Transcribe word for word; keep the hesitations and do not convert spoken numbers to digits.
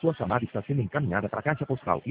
Sua chamada está sendo encaminhada para a caixa postal e